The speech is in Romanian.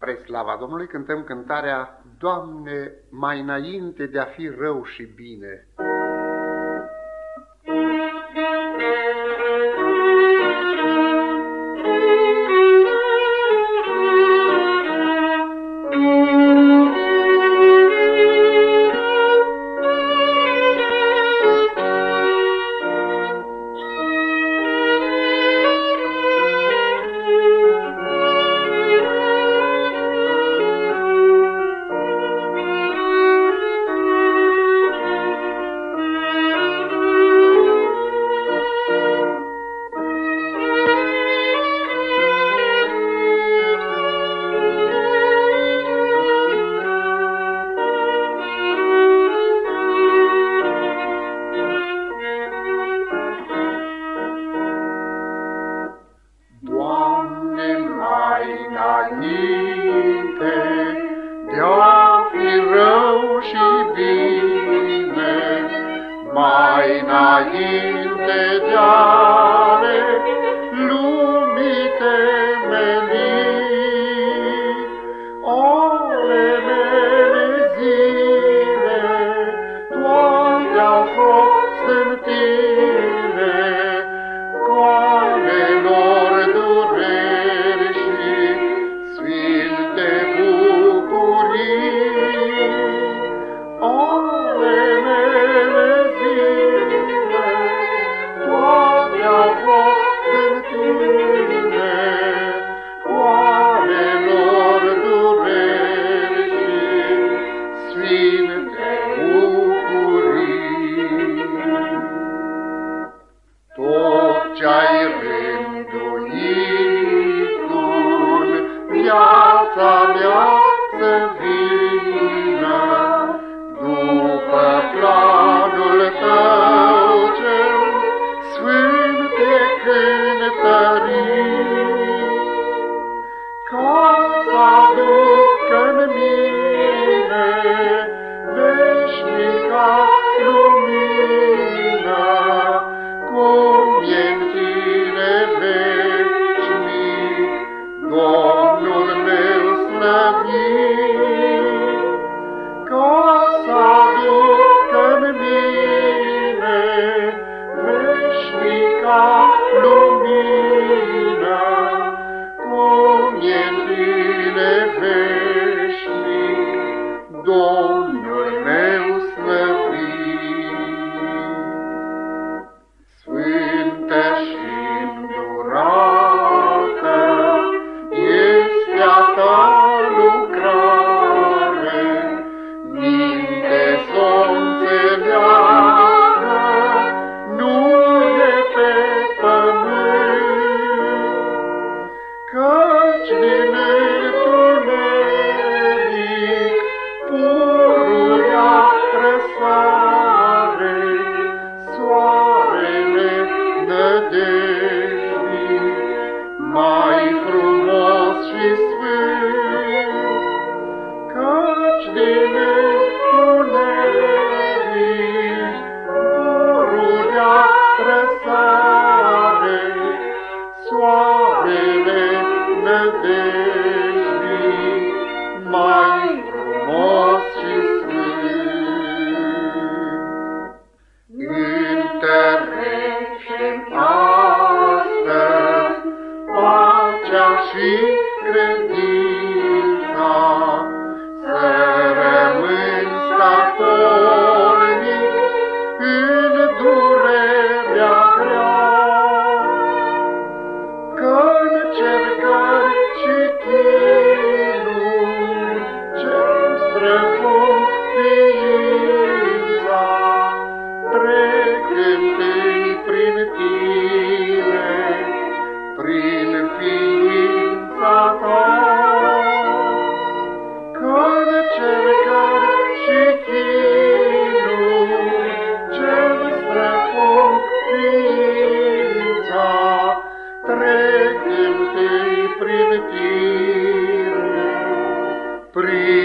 Spre slava Domnului cântăm cântarea Doamne, mai înainte de a fi rău și bine. Înainte de-a fi rău și bine, mai înainte de-a lumii temeli, ale mele zile, toate au fost în tine, cu ale lor dureri și sfinte bucurii. Ale mele zile, toate au fost în tine, cu ale lor dureri și sfinte bucurii. Tot ce-ai rânduit tu-n viața mea să vină, după planul tău cel sfânt de cântării, ca să aducă-n mine veșnica lumină, cum e-n tine veșnic, Domnul meu slăvit, ca să aducă-n mine veșnica lumină, cum e-n tine veșnic, Domnul meu slăvit. Sfântă și îndurată este a ta lucrare, minte s-o înțeleagă, nu e pe pământ, căci din întuneric pururea răsare, soarele nădejdii, mai frumos și sfânt, căci din întuneric pururea răsare, soarele nădejdii, mai frumos și sfânt. Întărește-mi astăzi pacea și credința, să rămân statornic în durerea grea, că-n cercări și chinuri ce-mi străpung ființa, trec întâi prin tine, prin ființa ta. Că-n cercări și chinuri ce-mi străpung ființa, trec întâi prin tine, prin